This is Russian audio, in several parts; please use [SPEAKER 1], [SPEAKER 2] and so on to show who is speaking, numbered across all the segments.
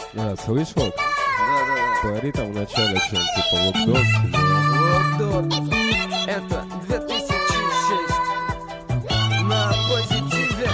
[SPEAKER 1] Слышь, вот,
[SPEAKER 2] Да-да-да.
[SPEAKER 1] говори там в начале что-нибудь типа Lockdoors.
[SPEAKER 2] Lockdoors. Это 2006. На позитиве.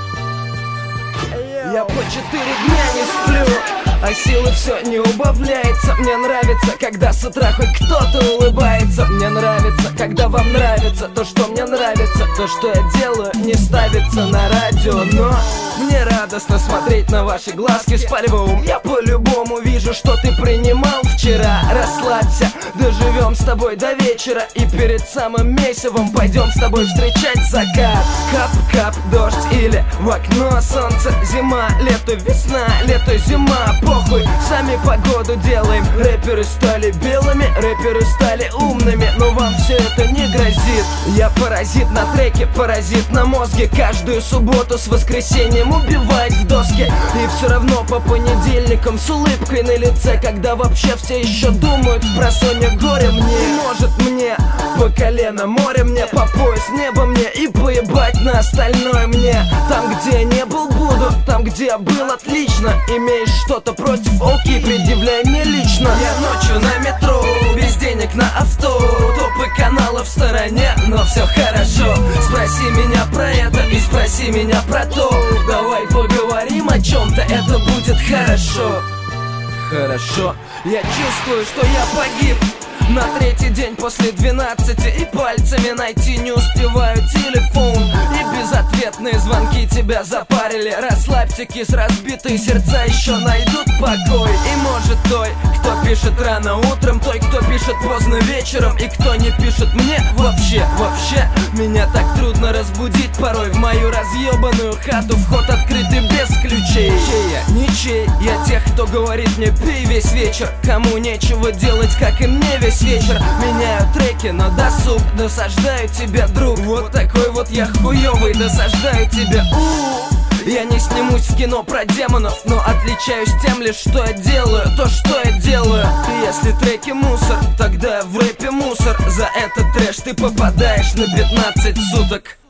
[SPEAKER 2] Я по 4 дня не сплю, а силы все не убавляется. Мне нравится, когда с утра хоть кто-то улыбается. Мне нравится, когда вам нравится то, что мне нравится. То, что я делаю, не ставится на радио. Но мне радостно смотреть на ваши глазки с ум. Я по-любому вижу, что ты принимал вчера. Расслабься, доживем с тобой до вечера. И перед самым месяцем пойдем с тобой встречать закат. Кап-кап, дождь или в окно солнце. Зима, лето, весна, лето, зима. Похуй, сами погоду делаем. Рэперы стали белыми, рэперы стали умными. Но вам все это не грозит. Я паразит на треке, паразит на мозге. Каждую субботу с воскресеньем убивать в доске. И все равно по понедельникам с улыбкой на лице, когда вообще все еще думают спросонья горе мне. Может мне по колено море, мне по пояс небо мне. И поебать на остальное мне. Там, где я не был, буду. Там, где я был, отлично. Имеешь что-то против, окей, предъявляй мне лично. Я ночью на метро, без денег на авто. Топы каналов в стороне, но все хорошо. Спроси меня про это и спроси меня про то. Давай поговорим о чем-то, это будет хорошо. Хорошо, я чувствую, что я погиб. На третий день после 12 и пальцами найти не успеваю телефон. И безответные звонки тебя запарили. Расслабься, кис, разбитые сердца еще найдут покой. И может той, кто пишет рано утром, той, кто пишет поздно вечером, и кто не пишет мне вообще. Меня так трудно разбудить порой. В мою разъебанную хату вход открытый без ключей. Чей я? Ничей. Я тех, кто говорит мне пей весь вечер. Кому нечего делать, как и мне весь вечер. Меняю треки на досуг, досаждаю тебя, друг. Вот такой вот я хуёвый, досаждаю тебя. Я не снимусь в кино про демонов, но отличаюсь тем лишь, что я делаю то, что я делаю. И если треки мусор, тогда в рэпе мусор. За этот трэш ты попадаешь на 15 суток.